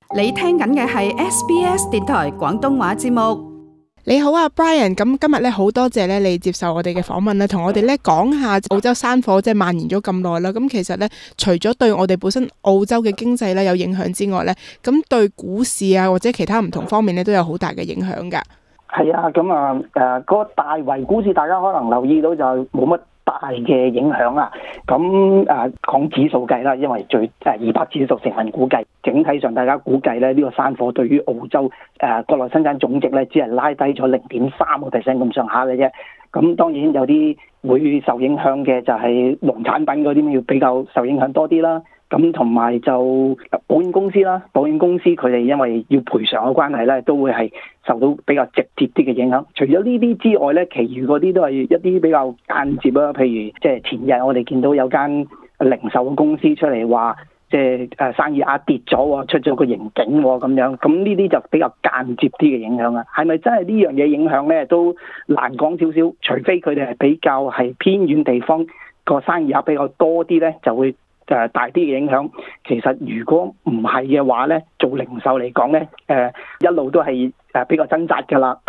你聽緊嘅係 SBS 電台廣東話節目。 你好啊 Brian， 咁今日咧好多謝咧你接受我哋嘅訪問啦，同我哋咧講下澳洲山火即係蔓延咗咁耐啦。咁其實咧除咗對我哋本身澳洲嘅經濟咧有影響之外咧，咁對股市啊或者其他唔同方面咧都有好大嘅影響㗎。 係啊，咁嗰個大圍股市大家可能留意到就冇乜大嘅影響啦。咁講指數計啦，因為200指數成分估計，整體上大家估計咧呢個山火對於澳洲國內生產總值咧只係拉低咗0.3% 咁上下嘅啫。咁當然有啲會受影響嘅就係農產品嗰啲要比較受影響多啲啦。咁同埋就保險公司啦，保險公司佢哋因為要賠償嘅關係咧，都會係受到比較直接啲嘅影響。除咗呢啲之外咧，其餘嗰啲都係一啲比較間接啦。譬如即係前日我哋見到有間零售嘅公司出嚟話，即係生意額跌咗，出咗個盈警咁樣。咁呢啲就比較間接啲嘅影響啦。係咪真係呢樣嘢影響咧？都難講少少。除非佢哋係比較係偏遠地方個生意額比較多啲咧，就會大啲嘅影響。其實如果唔係嘅話咧，做零售嚟講咧，一路都係比較掙扎㗎啦。咁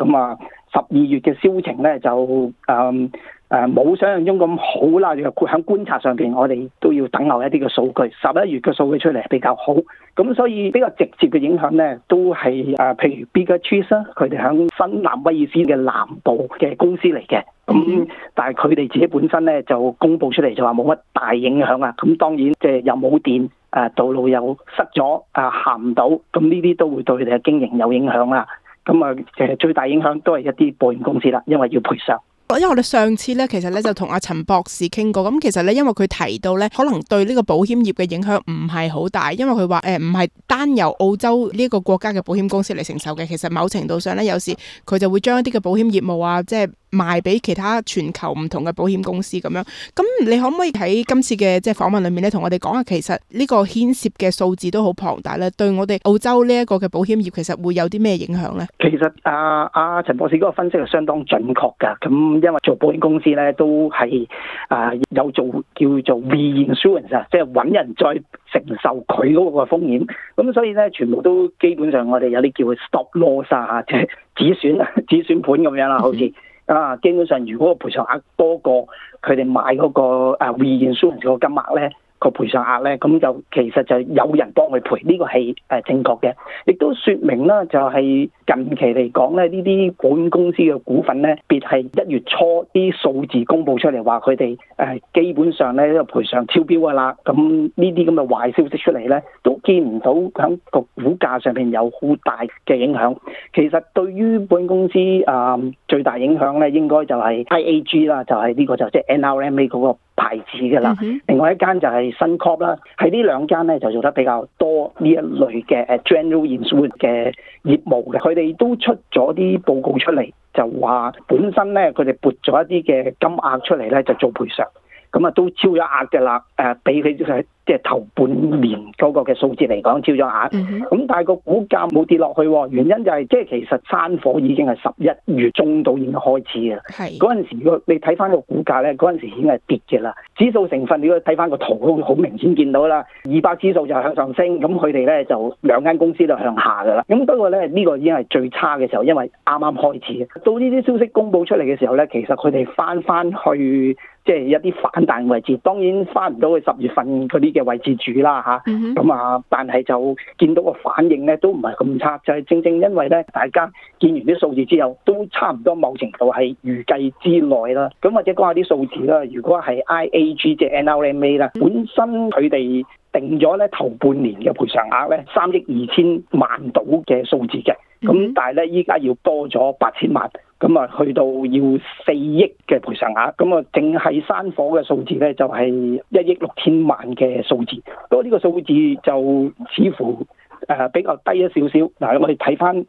12月嘅銷情咧就冇想象中咁好啦。喺觀察上邊，我哋都要等候一啲嘅數據。11月嘅數據出嚟係比較好，咁所以比較直接嘅影響咧，都係譬如 Bega Cheese 啦，佢哋喺新南威爾斯嘅南部嘅公司嚟嘅。咁但係佢哋自己本身咧就公佈出嚟就話冇乜大影響啊。咁當然即係又冇電，道路又塞咗，行唔到，咁呢啲都會對佢哋嘅經營有影響啦。咁最大影響都係一啲保險公司啦，因為要賠償。 因為我哋上次咧，其實咧就同阿陳博士傾過，咁其實咧因為佢提到咧，可能對呢個保險業嘅影響唔係好大，因為佢話唔係單由澳洲呢一個國家嘅保險公司嚟承受嘅，其實某程度上咧，有時佢就會將一啲嘅保險業務啊，即係賣俾其他全球唔同嘅保險公司咁樣。咁你可唔可以喺今次嘅即係訪問裏面咧，同我哋講下其實呢個牽涉嘅數字都好龐大咧，對我哋澳洲呢一個嘅保險業其實會有啲咩影響咧？ 其實阿陳博士嗰個分析係相當準確㗎。咁因為做保險公司咧都係有做叫做 reinsurance 即係揾人再承受佢嗰個風險。咁所以咧全部都基本上我哋有啲叫 stop loss 即係止損盤咁樣啦，好似基本上如果個賠償額多過佢哋買嗰個reinsurance 個金額咧，個賠償額咧，咁就其實就有人幫佢賠，呢個係正確嘅，亦都說明啦，就係近期嚟講咧，呢啲保險公司嘅股份咧，別係1月初啲數字公佈出嚟話佢哋基本上咧呢個賠償超標㗎啦，咁呢啲咁嘅壞消息出嚟咧，都見唔到喺個股價上面有好大嘅影響。其實對於保險公司最大影響咧，應該就係 IAG 啦，就係呢個就即係 NRMA 嗰個牌子㗎啦。另外一間就係Suncorp啦，係呢兩間咧就做得比較多呢一類嘅general insurance 嘅業務嘅，佢哋都出咗啲報告出嚟，就話本身咧佢哋撥咗一啲嘅金額出嚟咧就做賠償，咁都超咗額嘅啦，比佢即係頭半年嗰個嘅數字嚟講超咗額，咁但係個股價冇跌落去，原因就係即係其實山火已經係11月中度已經開始嘅，嗰陣時如果你睇翻個股價咧，嗰陣時已經係跌嘅啦。指數成分你如果睇翻個圖都好明顯見到啦，200指數就向上升，咁佢哋咧就兩間公司都向下嘅啦。咁不過咧呢個已經係最差嘅時候，因為啱啱開始嘅。到呢啲消息公佈出嚟嘅時候咧，其實佢哋翻去即係一啲反彈位置，當然翻唔到去10月份嗰啲嘅位置住啦嚇，咁但係就見到個反應咧都唔係咁差，就係正正因為咧大家見完啲數字之後，都差唔多某程度係預計之內啦。咁或者講下啲數字啦，如果係 IAG 即係 NRMA 啦，本身佢哋定咗咧頭半年嘅賠償額咧3億2千萬到嘅數字嘅，咁但係咧依家要多咗8千萬。咁去到要4億嘅賠償額，咁淨係山火嘅數字咧就係1億6千萬嘅數字，不過呢個數字就似乎比較低咗少少。嗱，我哋睇翻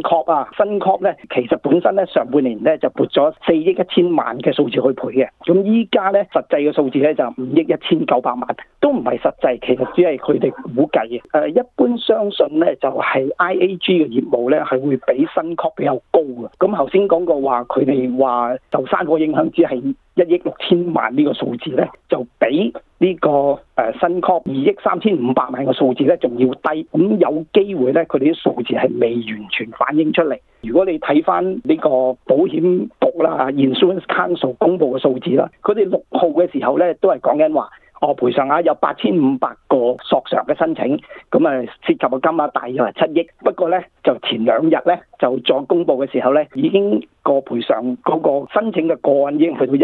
Suncorp 咧，其實本身咧上半年咧就撥咗4億1千萬嘅數字去賠嘅，咁依家咧實際嘅數字咧就5億1900萬， 都唔係實際，其實只係佢哋估計嘅。一般相信咧就係 IAG 嘅業務咧係會比新確比較高嘅。咁頭先講過話，佢哋話受山火影響只係1億6千萬呢個數字咧，就比呢個新確2億3500萬嘅數字咧仲要低。咁有機會咧，佢哋啲數字係未完全反映出嚟。如果你睇翻呢個保險局啦 Insurance Council 公布嘅數字啦，佢哋6號嘅時候咧都係講緊話，賠償額有8500個索償嘅申請，咁涉及嘅金額大約係7億。不過咧，就前2日咧就再公布嘅時候咧，已經個賠償嗰個申請嘅個案已經去到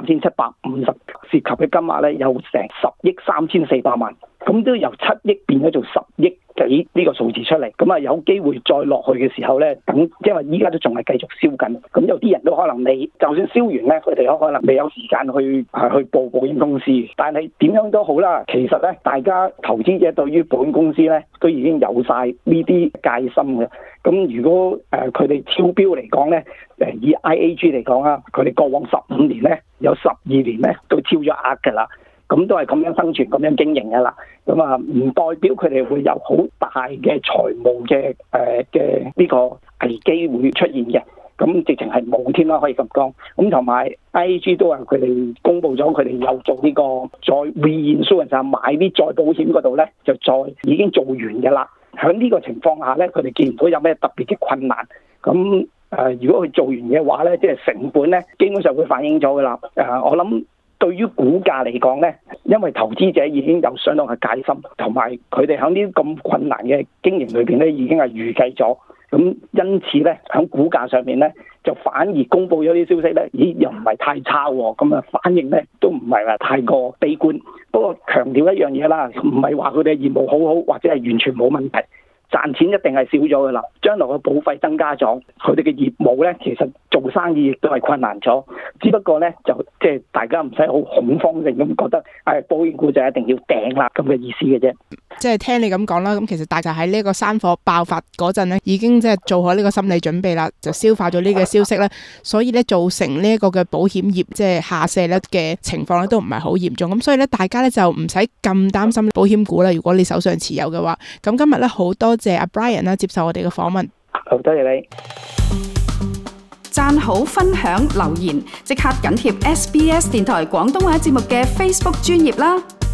13750，涉及嘅金額咧有成10億3400萬，咁都由7億變咗做10億幾呢個數字出嚟。咁有機會再落去嘅時候咧，等因為依家都仲係繼續燒緊，咁有啲人都可能未，就算燒完咧，佢哋可能未有時間去報保險公司。但係點樣都好啦，其實咧，大家投資者對於保險公司咧都已經有晒呢啲戒心嘅。咁如果佢哋超標嚟講咧，以 IAG 嚟講啊，佢哋過往15年咧有12年咧都超咗額㗎啦。咁都係咁樣生存、咁樣經營㗎啦。咁唔代表佢哋會有好大嘅財務嘅呢個危機會出現嘅。咁直情係冇添啦，可以咁講。咁同埋 IAG 都話佢哋公布咗，佢哋有做呢個再 reinsurance 買啲再保險嗰度咧，就再已經做完嘅啦。喺呢個情況下咧，佢哋見唔到有咩特別嘅困難。咁如果佢做完嘅話咧，即係成本咧，基本上會反映咗㗎啦。我諗對於股價嚟講咧，因為投資者已經有相當嘅戒心，同埋佢哋喺呢啲咁困難嘅經營裏邊咧，已經係預計咗。咁因此咧，喺股價上面咧，就反而公布咗啲消息咧，又唔係太差喎。咁反應咧都唔係話太過悲觀。不過強調一樣嘢啦，唔係話佢哋業務好好，或者係完全冇問題。賺錢一定係少咗㗎啦，將來嘅保費增加咗，佢哋嘅業務咧其實做生意亦都係困難咗，只不過咧就即係大家唔使好恐慌性咁覺得，保險股就一定要掟啦咁嘅意思嘅啫。 即係聽你咁講啦，咁其實大家喺呢個山火爆發嗰陣咧，已經即係做好呢個心理準備啦，就消化咗呢個消息咧，所以咧造成呢一個嘅保險業即係下瀉咧嘅情況咧都唔係好嚴重，咁所以咧大家咧就唔使咁擔心保險股啦。如果你手上持有嘅話，咁今日咧好多謝阿 Brian 啦接受我哋嘅訪問。 好，多謝你。 讚好、分享、留言，即刻緊貼SBS 電台廣東話節目嘅 Facebook 專頁啦。